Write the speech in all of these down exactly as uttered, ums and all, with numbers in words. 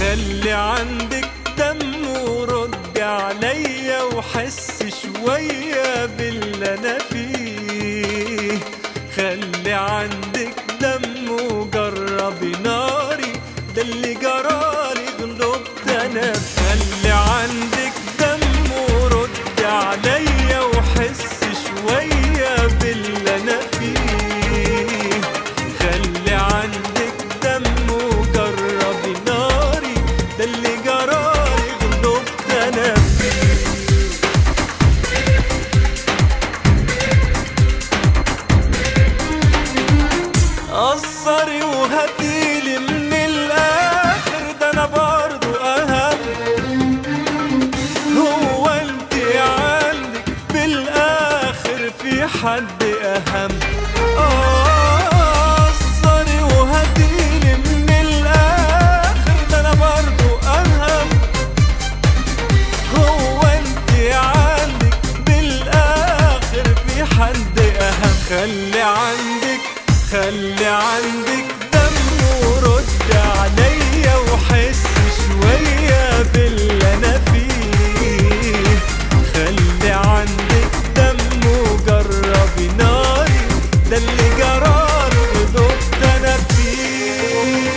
خلي عندك دم ورد عليا وحس شوية باللي انا فيه. خلي عندك دم وجربي ناري، ده اللي جرالي غلبت انا. خلي عندك دم ورد عليا وحس شوية باللي انا فيه. خلي عندك دم وجربي ناري، ده اللي جرالي غلبت انا فيه. قصري وهاتيلي من الاخر، ده انا برضو اهم. هو انت عندك بالاخر في حد اهم؟ قصري وهاتيلي من الاخر، ده انا برضو اهم. هو انت عندك بالاخر في حد اهم؟ خلي عندك خلي عندك دم ورد عليا وحس شوية باللي انا فيه. خلي عندك دم وجربي ناري، ده اللي جرالي غلبت انا فيه.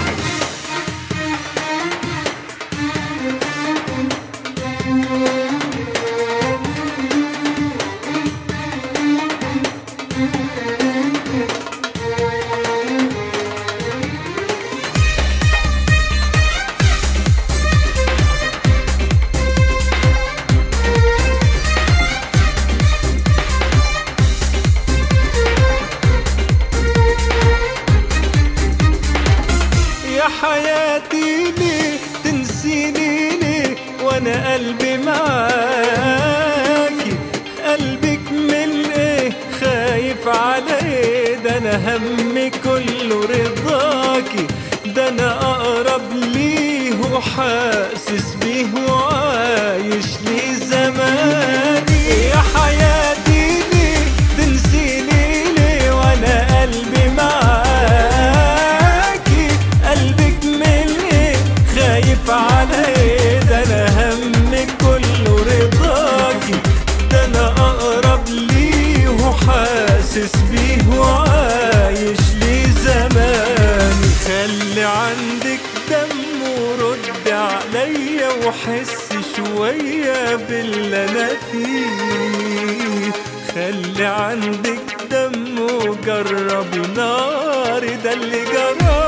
يا حياتي ليه تنسيني ليه وانا قلبي معاكي؟ قلبك من ايه خايف على ايه؟ ده انا همي كله رضاكي، ده انا اقرب ليه وحاسس بيه وعايش ليه زماني. يا حياتي ليه تنسيني ليه وانا قلبي معاكي؟ قلبك من ايه خايف على ايه؟ ده انا همي كله رضاكي، ده انا اقرب ليه وحاسس بيه وعايش ليه زماني. خلي عندك دم ورد عليا وحس شوية باللي انا فيه. خلي عندك دم وجربي ناري، ده اللي جرالي